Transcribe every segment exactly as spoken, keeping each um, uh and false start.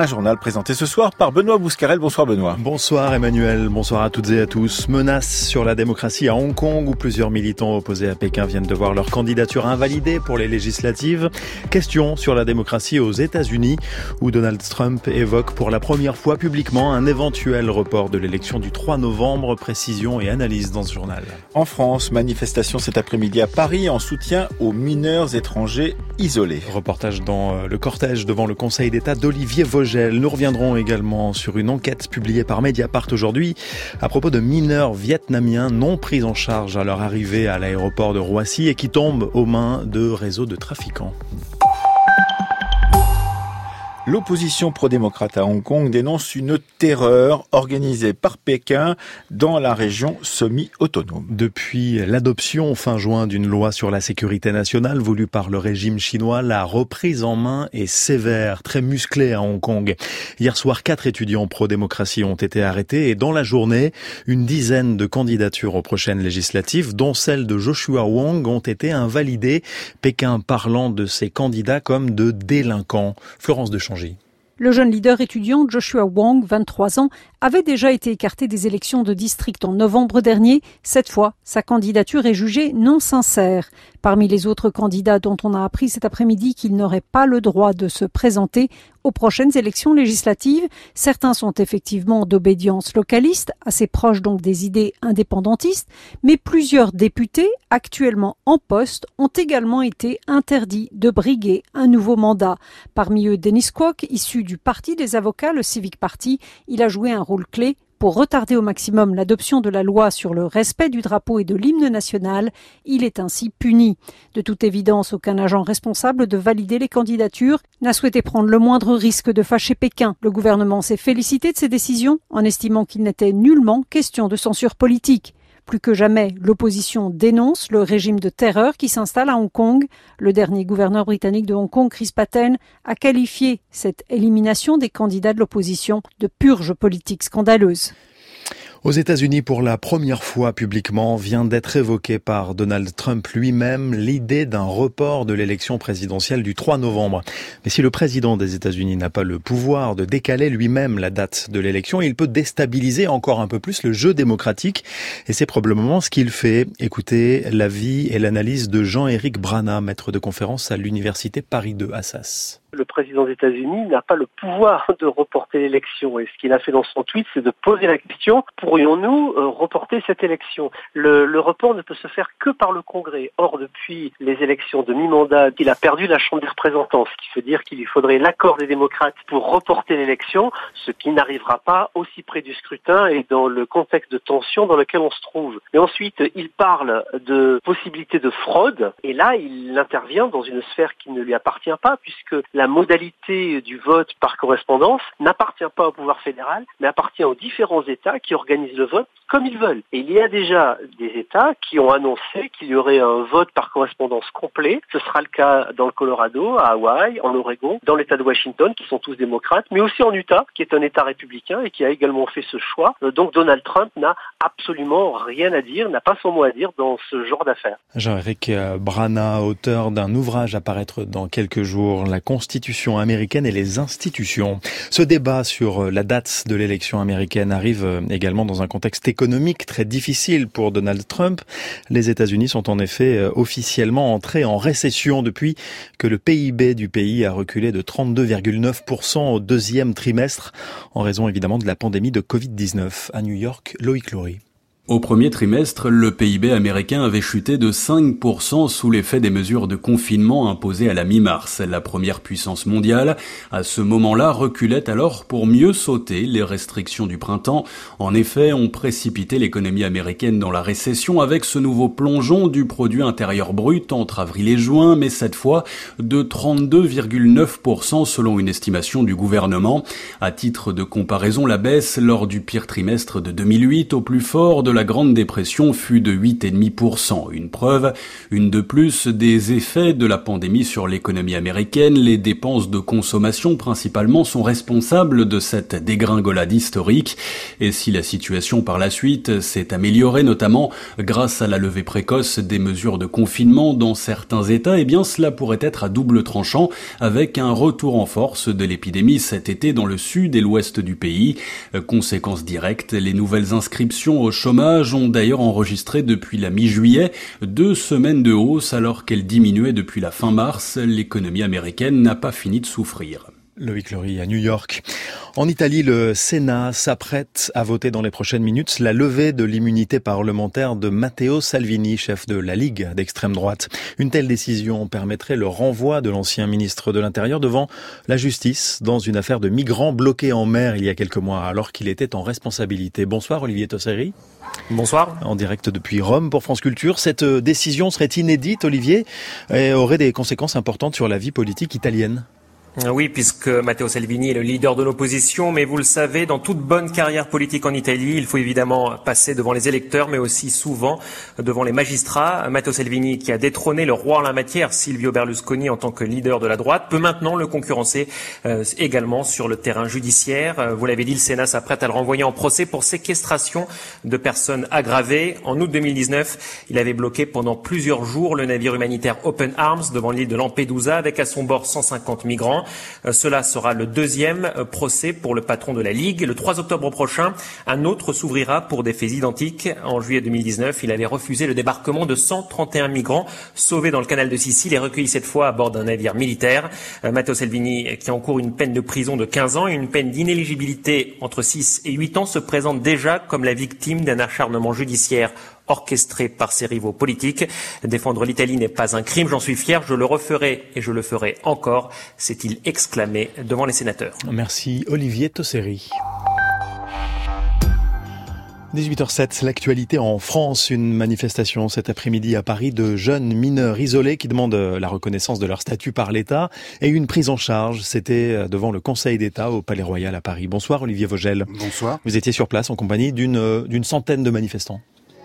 Un journal présenté ce soir par Benoît Bouscarel. Bonsoir Benoît. Bonsoir Emmanuel, bonsoir à toutes et à tous. Menace sur la démocratie à Hong Kong où plusieurs militants opposés à Pékin viennent de voir leur candidature invalidée pour les législatives. Question sur la démocratie aux États-Unis où Donald Trump évoque pour la première fois publiquement un éventuel report de l'élection du trois novembre. Précision et analyse dans ce journal. En France, manifestation cet après-midi à Paris en soutien aux mineurs étrangers isolés. Reportage dans le cortège devant le Conseil d'État d'Olivier Vogel. Nous reviendrons également sur une enquête publiée par Mediapart aujourd'hui à propos de mineurs vietnamiens non pris en charge à leur arrivée à l'aéroport de Roissy et qui tombent aux mains de réseaux de trafiquants. L'opposition pro-démocrate à Hong Kong dénonce une terreur organisée par Pékin dans la région semi-autonome. Depuis l'adoption fin juin d'une loi sur la sécurité nationale voulue par le régime chinois, la reprise en main est sévère, très musclée à Hong Kong. Hier soir, quatre étudiants pro-démocratie ont été arrêtés et dans la journée, une dizaine de candidatures aux prochaines législatives, dont celle de Joshua Wong, ont été invalidées. Pékin parlant de ces candidats comme de délinquants. Florence de Changy. Le jeune leader étudiant Joshua Wong, vingt-trois ans, avait déjà été écarté des élections de district en novembre dernier. Cette fois, sa candidature est jugée non sincère. Parmi les autres candidats dont on a appris cet après-midi qu'ils n'auraient pas le droit de se présenter aux prochaines élections législatives, certains sont effectivement d'obédience localiste, assez proches donc des idées indépendantistes, mais plusieurs députés actuellement en poste ont également été interdits de briguer un nouveau mandat. Parmi eux, Dennis Kwok, issu du Parti des avocats, le Civic Party, il a joué un rôle clé pour retarder au maximum l'adoption de la loi sur le respect du drapeau et de l'hymne national. Il est ainsi puni. De toute évidence, aucun agent responsable de valider les candidatures n'a souhaité prendre le moindre risque de fâcher Pékin. Le gouvernement s'est félicité de ces décisions en estimant qu'il n'était nullement question de censure politique. Plus que jamais, l'opposition dénonce le régime de terreur qui s'installe à Hong Kong. Le dernier gouverneur britannique de Hong Kong, Chris Patten, a qualifié cette élimination des candidats de l'opposition de purge politique scandaleuse. Aux États-Unis, pour la première fois publiquement, vient d'être évoquée par Donald Trump lui-même l'idée d'un report de l'élection présidentielle du trois novembre. Mais si le président des États-Unis n'a pas le pouvoir de décaler lui-même la date de l'élection, il peut déstabiliser encore un peu plus le jeu démocratique. Et c'est probablement ce qu'il fait. Écoutez l'avis et l'analyse de Jean-Éric Brana, maître de conférence à l'université Paris deux Assas. Le président des États-Unis n'a pas le pouvoir de reporter l'élection. Et ce qu'il a fait dans son tweet, c'est de poser la question, pourrions-nous euh, reporter cette élection ? le, le report ne peut se faire que par le Congrès. Or, depuis les élections de mi-mandat, il a perdu la Chambre des représentants, ce qui veut dire qu'il lui faudrait l'accord des démocrates pour reporter l'élection, ce qui n'arrivera pas aussi près du scrutin et dans le contexte de tension dans lequel on se trouve. Et ensuite, il parle de possibilité de fraude, et là, il intervient dans une sphère qui ne lui appartient pas, puisque la La modalité du vote par correspondance n'appartient pas au pouvoir fédéral, mais appartient aux différents États qui organisent le vote comme ils veulent. Et il y a déjà des États qui ont annoncé qu'il y aurait un vote par correspondance complet. Ce sera le cas dans le Colorado, à Hawaï, en Oregon, dans l'État de Washington, qui sont tous démocrates, mais aussi en Utah, qui est un État républicain et qui a également fait ce choix. Donc Donald Trump n'a absolument rien à dire, n'a pas son mot à dire dans ce genre d'affaires. Jean-Éric Brana, auteur d'un ouvrage à paraître dans quelques jours, La Constitution américaine et les institutions. Ce débat sur la date de l'élection américaine arrive également dans un contexte économique très difficile pour Donald Trump. Les États-Unis sont en effet officiellement entrés en récession depuis que le P I B du pays a reculé de trente-deux virgule neuf pour cent au deuxième trimestre, en raison évidemment de la pandémie de covid dix-neuf. À New York, Loïc Laurie. Au premier trimestre, le P I B américain avait chuté de cinq pour cent sous l'effet des mesures de confinement imposées à la mi-mars. La première puissance mondiale, à ce moment-là, reculait alors pour mieux sauter les restrictions du printemps. En effet, on précipitait l'économie américaine dans la récession avec ce nouveau plongeon du produit intérieur brut entre avril et juin, mais cette fois de trente-deux virgule neuf pour cent selon une estimation du gouvernement. À titre de comparaison, la baisse lors du pire trimestre de deux mille huit, au plus fort de la Grande Dépression fut de huit virgule cinq pour cent. Une preuve, une de plus des effets de la pandémie sur l'économie américaine. Les dépenses de consommation principalement sont responsables de cette dégringolade historique. Et si la situation par la suite s'est améliorée, notamment grâce à la levée précoce des mesures de confinement dans certains États, eh bien cela pourrait être à double tranchant avec un retour en force de l'épidémie cet été dans le sud et l'ouest du pays. Conséquence directe, les nouvelles inscriptions au chômage ont d'ailleurs enregistré depuis la mi-juillet deux semaines de hausse alors qu'elles diminuaient depuis la fin mars. L'économie américaine n'a pas fini de souffrir. Loïc Lory à New York. En Italie, le Sénat s'apprête à voter dans les prochaines minutes la levée de l'immunité parlementaire de Matteo Salvini, chef de la Ligue d'extrême droite. Une telle décision permettrait le renvoi de l'ancien ministre de l'Intérieur devant la justice dans une affaire de migrants bloqués en mer il y a quelques mois alors qu'il était en responsabilité. Bonsoir Olivier Tosseri. Bonsoir. En direct depuis Rome pour France Culture. Cette décision serait inédite, Olivier, et aurait des conséquences importantes sur la vie politique italienne. Oui, puisque Matteo Salvini est le leader de l'opposition, mais vous le savez, dans toute bonne carrière politique en Italie, il faut évidemment passer devant les électeurs, mais aussi souvent devant les magistrats. Matteo Salvini, qui a détrôné le roi en la matière, Silvio Berlusconi, en tant que leader de la droite, peut maintenant le concurrencer euh, également sur le terrain judiciaire. Euh, vous l'avez dit, le Sénat s'apprête à le renvoyer en procès pour séquestration de personnes aggravées. En août deux mille dix-neuf, il avait bloqué pendant plusieurs jours le navire humanitaire Open Arms devant l'île de Lampedusa, avec à son bord cent cinquante migrants. Euh, cela sera le deuxième euh, procès pour le patron de la Ligue. Le trois octobre prochain, un autre s'ouvrira pour des faits identiques. En juillet deux mille dix-neuf, il avait refusé le débarquement de cent trente et un migrants sauvés dans le canal de Sicile et recueillis cette fois à bord d'un navire militaire. Euh, Matteo Salvini, qui encourt une peine de prison de quinze ans et une peine d'inéligibilité entre six et huit ans, se présente déjà comme la victime d'un acharnement judiciaire orchestré par ses rivaux politiques. Défendre l'Italie n'est pas un crime, j'en suis fier, je le referai et je le ferai encore, s'est-il exclamé devant les sénateurs. Merci Olivier Tosseri. dix-huit heures zéro sept, l'actualité en France. Une manifestation cet après-midi à Paris de jeunes mineurs isolés qui demandent la reconnaissance de leur statut par l'État et une prise en charge. C'était devant le Conseil d'État au Palais Royal à Paris. Bonsoir Olivier Vogel. Bonsoir. Vous étiez sur place en compagnie d'une, d'une centaine de manifestants.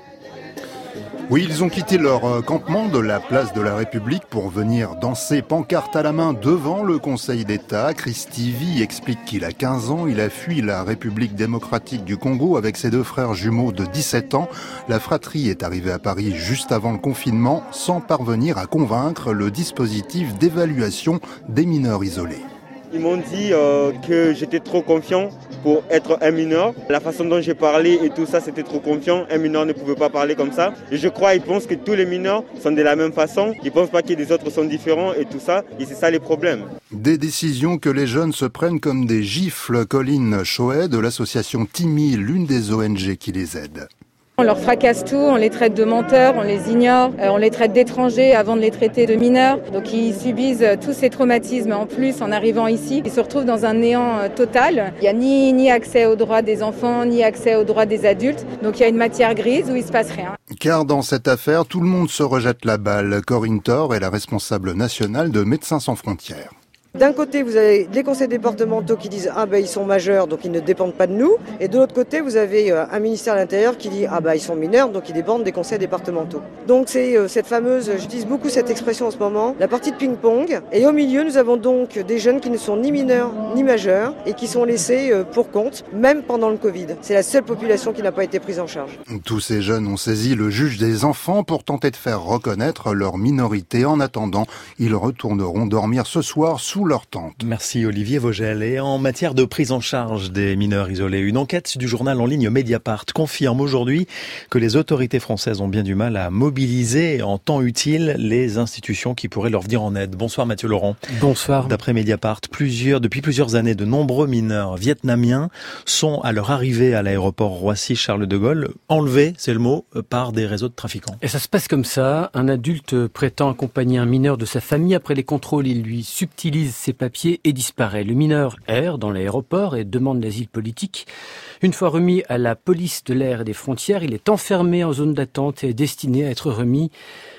Oui, ils ont quitté leur campement de la place de la République pour venir danser pancarte à la main devant le Conseil d'État. Christy V explique qu'il a quinze ans, il a fui la République démocratique du Congo avec ses deux frères jumeaux de dix-sept ans. La fratrie est arrivée à Paris juste avant le confinement sans parvenir à convaincre le dispositif d'évaluation des mineurs isolés. Ils m'ont dit euh, que j'étais trop confiant pour être un mineur. La façon dont j'ai parlé et tout ça, c'était trop confiant. Un mineur ne pouvait pas parler comme ça. Et je crois, ils pensent que tous les mineurs sont de la même façon. Ils ne pensent pas que les autres sont différents et tout ça. Et c'est ça les problèmes. Des décisions que les jeunes se prennent comme des gifles. Colline Choet de l'association Timmy, l'une des O N G qui les aide. On leur fracasse tout, on les traite de menteurs, on les ignore, euh, on les traite d'étrangers avant de les traiter de mineurs. Donc ils subissent tous ces traumatismes en plus en arrivant ici. Ils se retrouvent dans un néant euh, total. Il n'y a ni, ni accès aux droits des enfants, ni accès aux droits des adultes. Donc il y a une matière grise où il ne se passe rien. Car dans cette affaire, tout le monde se rejette la balle. Corinne Thor est la responsable nationale de Médecins sans frontières. D'un côté, vous avez les conseils départementaux qui disent « Ah ben ils sont majeurs, donc ils ne dépendent pas de nous ». Et de l'autre côté, vous avez un ministère de l'Intérieur qui dit « Ah ben ils sont mineurs, donc ils dépendent des conseils départementaux ». Donc c'est euh, cette fameuse, j'utilise beaucoup cette expression en ce moment, la partie de ping-pong. Et au milieu, nous avons donc des jeunes qui ne sont ni mineurs ni majeurs et qui sont laissés euh, pour compte, même pendant le Covid. C'est la seule population qui n'a pas été prise en charge. Tous ces jeunes ont saisi le juge des enfants pour tenter de faire reconnaître leur minorité. En attendant, ils retourneront dormir ce soir sous leur tente. Merci Olivier Vogel. Et en matière de prise en charge des mineurs isolés, une enquête du journal en ligne Mediapart confirme aujourd'hui que les autorités françaises ont bien du mal à mobiliser en temps utile les institutions qui pourraient leur venir en aide. Bonsoir Mathieu Laurent. Bonsoir. D'après Mediapart, plusieurs, depuis plusieurs années, de nombreux mineurs vietnamiens sont à leur arrivée à l'aéroport Roissy-Charles de Gaulle enlevés, c'est le mot, par des réseaux de trafiquants. Et ça se passe comme ça. Un adulte prétend accompagner un mineur de sa famille. Après les contrôles, il lui subtilise ses papiers et disparaît. Le mineur erre dans l'aéroport et demande l'asile politique. Une fois remis à la police de l'air et des frontières, il est enfermé en zone d'attente et destiné à être remis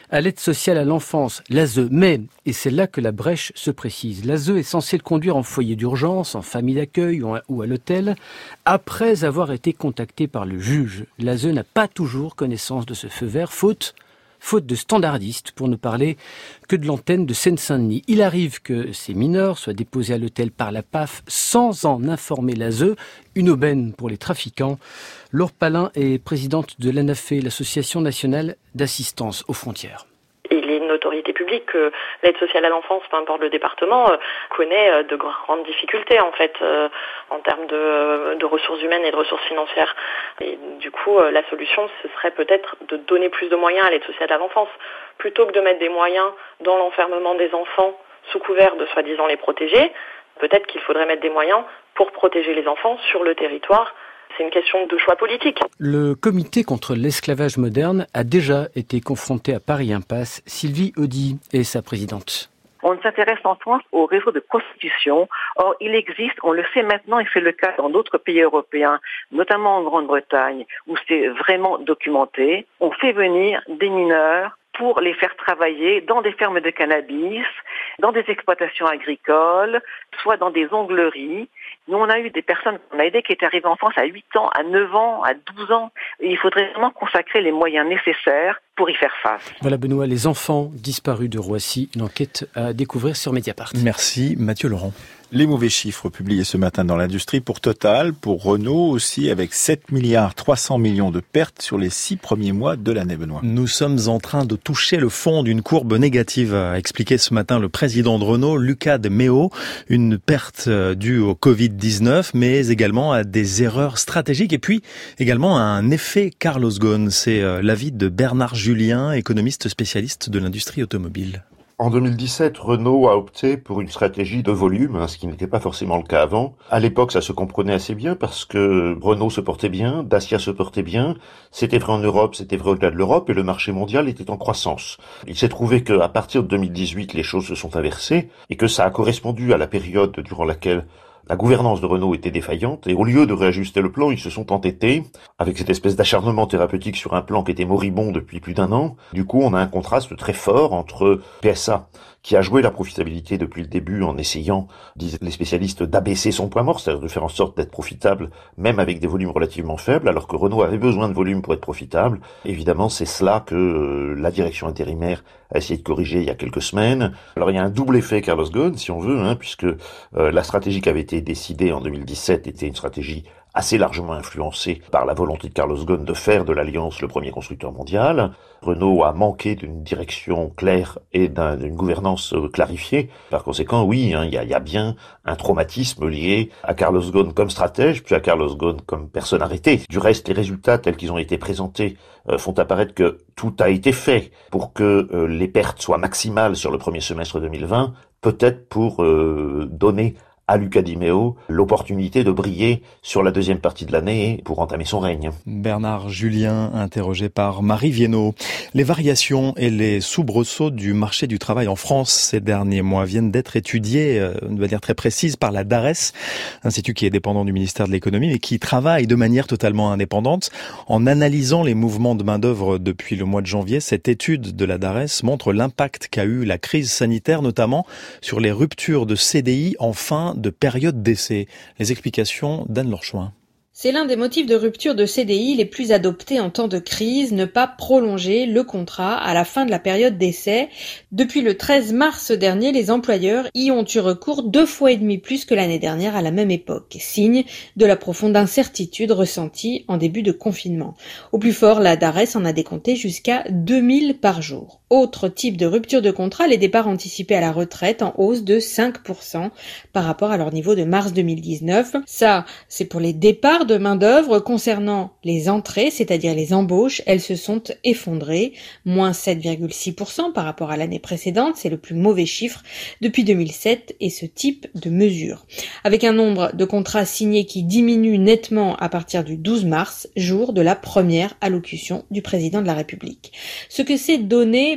à l'aide sociale à l'enfance, l'A S E. Mais, et c'est là que la brèche se précise, l'A S E est censé le conduire en foyer d'urgence, en famille d'accueil ou à, ou à l'hôtel, après avoir été contacté par le juge. L'A S E n'a pas toujours connaissance de ce feu vert, faute faute de standardistes, pour ne parler que de l'antenne de Seine-Saint-Denis. Il arrive que ces mineurs soient déposés à l'hôtel par la P A F sans en informer l'A S E, une aubaine pour les trafiquants. Laure Palin est présidente de l'A N A F E, l'Association nationale d'assistance aux frontières. Il est une autorité publique que l'aide sociale à l'enfance, peu importe le département, connaît de grandes difficultés en fait en termes de, de ressources humaines et de ressources financières. Et du coup, la solution, ce serait peut-être de donner plus de moyens à l'aide sociale à l'enfance, plutôt que de mettre des moyens dans l'enfermement des enfants sous couvert de soi-disant les protéger. Peut-être qu'il faudrait mettre des moyens pour protéger les enfants sur le territoire. C'est une question de choix politique. Le comité contre l'esclavage moderne a déjà été confronté à Paris Impasse. Sylvie Audy est sa présidente. On s'intéresse en France au réseau de prostitution. Or, il existe, on le sait maintenant, et c'est le cas dans d'autres pays européens, notamment en Grande-Bretagne, où c'est vraiment documenté. On fait venir des mineurs pour les faire travailler dans des fermes de cannabis, dans des exploitations agricoles, soit dans des ongleries. Nous, on a eu des personnes qu'on a aidées qui étaient arrivées en France à huit ans, à neuf ans, à douze ans. Et il faudrait vraiment consacrer les moyens nécessaires pour y faire face. Voilà Benoît, les enfants disparus de Roissy, une enquête à découvrir sur Mediapart. Merci Mathieu Laurent. Les mauvais chiffres publiés ce matin dans l'industrie pour Total, pour Renault aussi, avec sept milliards trois cents millions de pertes sur les six premiers mois de l'année, Benoît. Nous sommes en train de toucher le fond d'une courbe négative, a expliqué ce matin le président de Renault, Luca de Meo. Une perte due au covid dix-neuf, mais également à des erreurs stratégiques et puis également à un effet Carlos Ghosn. C'est l'avis de Bernard Julien, économiste spécialiste de l'industrie automobile. En deux mille dix-sept, Renault a opté pour une stratégie de volume, hein, ce qui n'était pas forcément le cas avant. À l'époque, ça se comprenait assez bien parce que Renault se portait bien, Dacia se portait bien. C'était vrai en Europe, c'était vrai au-delà de l'Europe et le marché mondial était en croissance. Il s'est trouvé qu'à partir de deux mille dix-huit, les choses se sont inversées et que ça a correspondu à la période durant laquelle la gouvernance de Renault était défaillante et au lieu de réajuster le plan, ils se sont entêtés avec cette espèce d'acharnement thérapeutique sur un plan qui était moribond depuis plus d'un an. Du coup, on a un contraste très fort entre P S A, qui a joué la profitabilité depuis le début en essayant, disent les spécialistes, d'abaisser son point mort, c'est-à-dire de faire en sorte d'être profitable, même avec des volumes relativement faibles, alors que Renault avait besoin de volume pour être profitable. Évidemment, c'est cela que euh, la direction intérimaire a essayé de corriger il y a quelques semaines. Alors, il y a un double effet Carlos Ghosn, si on veut, hein, puisque euh, la stratégie qui avait été décidée en deux mille dix-sept était une stratégie assez largement influencé par la volonté de Carlos Ghosn de faire de l'Alliance le premier constructeur mondial. Renault a manqué d'une direction claire et d'un, d'une gouvernance clarifiée. Par conséquent, oui, hein, il y, a, y a bien un traumatisme lié à Carlos Ghosn comme stratège, puis à Carlos Ghosn comme personne arrêtée. Du reste, les résultats tels qu'ils ont été présentés euh, font apparaître que tout a été fait pour que euh, les pertes soient maximales sur le premier semestre deux mille vingt, peut-être pour euh, donner à Luca de Meo l'opportunité de briller sur la deuxième partie de l'année pour entamer son règne. Bernard Julien, interrogé par Marie Viennot. Les variations et les soubresauts du marché du travail en France ces derniers mois viennent d'être étudiés euh, de manière très précise par la DARES, institut qui est dépendant du ministère de l'économie mais qui travaille de manière totalement indépendante. En analysant les mouvements de main-d'œuvre depuis le mois de janvier, cette étude de la DARES montre l'impact qu'a eu la crise sanitaire, notamment sur les ruptures de C D I en fin de période d'essai. Les explications d'Anne Lorchouin. C'est l'un des motifs de rupture de C D I les plus adoptés en temps de crise, ne pas prolonger le contrat à la fin de la période d'essai. Depuis le treize mars dernier, les employeurs y ont eu recours deux fois et demi plus que l'année dernière à la même époque, signe de la profonde incertitude ressentie en début de confinement. Au plus fort, la DARES en a décompté jusqu'à deux mille par jour. Autre type de rupture de contrat, les départs anticipés à la retraite en hausse de cinq pour cent par rapport à leur niveau de mars deux mille dix-neuf. Ça, c'est pour les départs de main-d'œuvre. Concernant les entrées, c'est-à-dire les embauches, elles se sont effondrées, moins sept virgule six pour cent par rapport à l'année précédente. C'est le plus mauvais chiffre depuis deux mille sept et ce type de mesure. Avec un nombre de contrats signés qui diminue nettement à partir du douze mars, jour de la première allocution du président de la République. Ce que ces données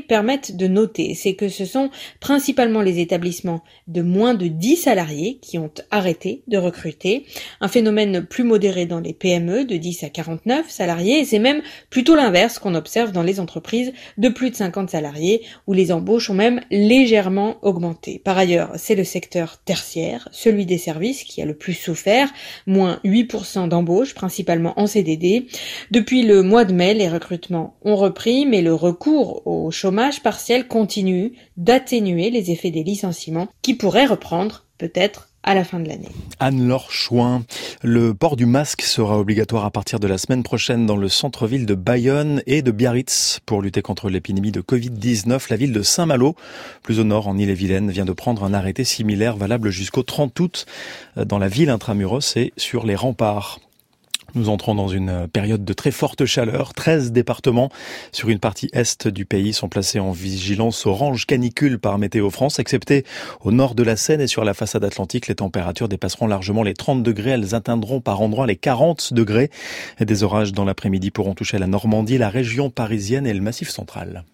permettent de noter, c'est que ce sont principalement les établissements de moins de dix salariés qui ont arrêté de recruter. Un phénomène plus modéré dans les P M E de dix à quarante-neuf salariés, et c'est même plutôt l'inverse qu'on observe dans les entreprises de plus de cinquante salariés, où les embauches ont même légèrement augmenté. Par ailleurs, c'est le secteur tertiaire, celui des services, qui a le plus souffert, moins huit pour cent d'embauches, principalement en C D D. Depuis le mois de mai, les recrutements ont repris, mais le recours au chômage partiel continue d'atténuer les effets des licenciements qui pourraient reprendre peut-être à la fin de l'année. Anne-Laure Chouin, le port du masque sera obligatoire à partir de la semaine prochaine dans le centre-ville de Bayonne et de Biarritz pour lutter contre l'épidémie de covid dix-neuf. La ville de Saint-Malo, plus au nord en Ille-et-Vilaine, vient de prendre un arrêté similaire valable jusqu'au trente août dans la ville intramuros et sur les remparts. Nous entrons dans une période de très forte chaleur. treize départements sur une partie est du pays sont placés en vigilance orange canicule par Météo France, excepté au nord de la Seine et sur la façade atlantique. Les températures dépasseront largement les trente degrés. Elles atteindront par endroits les quarante degrés. Des orages dans l'après-midi pourront toucher la Normandie, la région parisienne et le Massif central.